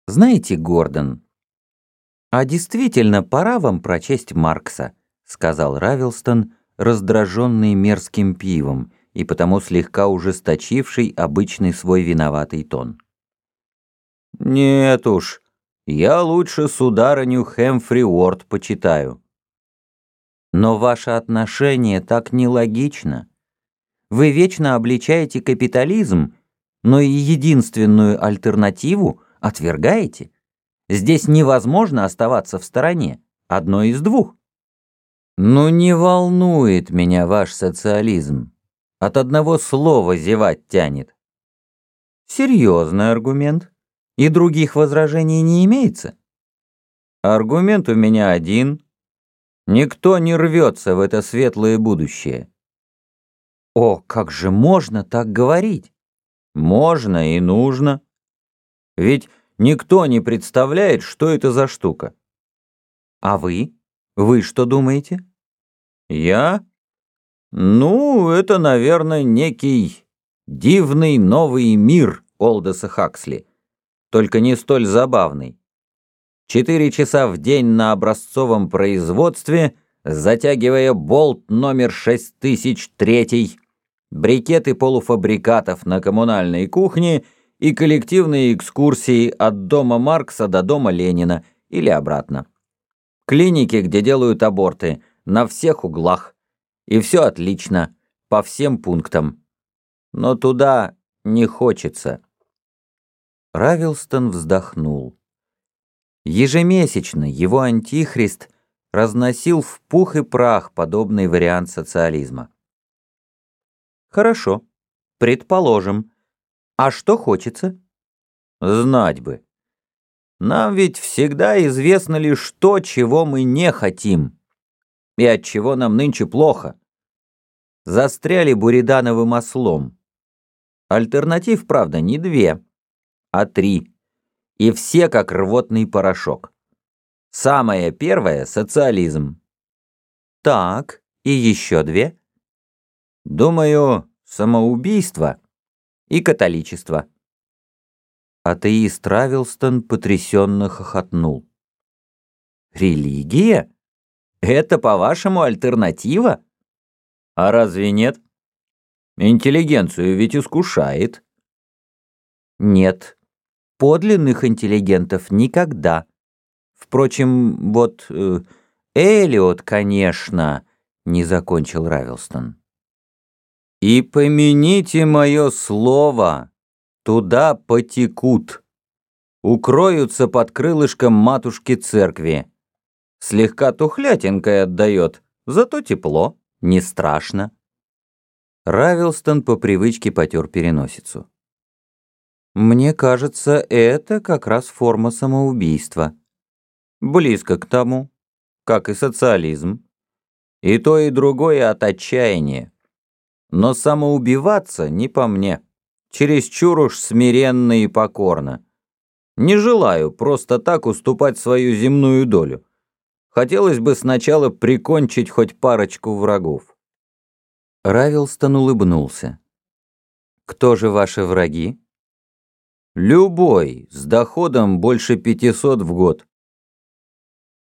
Знаете, Гордон, а действительно пора вам прочесть Маркса, сказал Равилстон, раздраженный мерзким пивом и потому слегка ужесточивший обычный свой виноватый тон. Нет уж, я лучше сударыню Хэмфри Уорд почитаю. Но ваше отношение так нелогично. Вы вечно обличаете капитализм, но и единственную альтернативу отвергаете. Здесь невозможно оставаться в стороне. Одно из двух. Ну не волнует меня ваш социализм. От одного слова зевать тянет. Серьезный аргумент. И других возражений не имеется. Аргумент у меня один. Никто не рвется в это светлое будущее. О, как же можно так говорить? Можно и нужно. Ведь никто не представляет, что это за штука. А вы? Вы что думаете? Я? Ну, это, наверное, некий дивный новый мир Олдоса Хаксли, только не столь забавный. 4 часа в день на образцовом производстве, затягивая болт номер 6003, брикеты полуфабрикатов на коммунальной кухне и коллективные экскурсии от дома Маркса до дома Ленина или обратно. Клиники, где делают аборты, на всех углах. И все отлично, по всем пунктам. Но туда не хочется. Равилстон вздохнул. Ежемесячно его антихрист разносил в пух и прах подобный вариант социализма. Хорошо, предположим. А что хочется? Знать бы. Нам ведь всегда известно лишь то, чего мы не хотим, и от чего нам нынче плохо. Застряли буридановым ослом. Альтернатив, правда, не 2, а 3. И все как рвотный порошок. Самое первое — социализм. Так, и еще 2? Думаю, самоубийство и католичество. Атеист Равилстон потрясенно хохотнул. Религия? Это, по-вашему, альтернатива? А разве нет? Интеллигенцию ведь искушает. Нет. Подлинных интеллигентов никогда. Впрочем, вот Эллиот, конечно, не закончил Равилстон. И помяните мое слово, туда потекут, укроются под крылышком матушки церкви. Слегка тухлятинкой отдает, зато тепло, не страшно. Равилстон по привычке потер переносицу. Мне кажется, это как раз форма самоубийства. Близко к тому, как и социализм. И то, и другое от отчаяния. Но самоубиваться не по мне. Чересчур уж смиренно и покорно. Не желаю просто так уступать свою земную долю. Хотелось бы сначала прикончить хоть парочку врагов. Равилстон улыбнулся. Кто же ваши враги? Любой, с доходом больше 500 в год.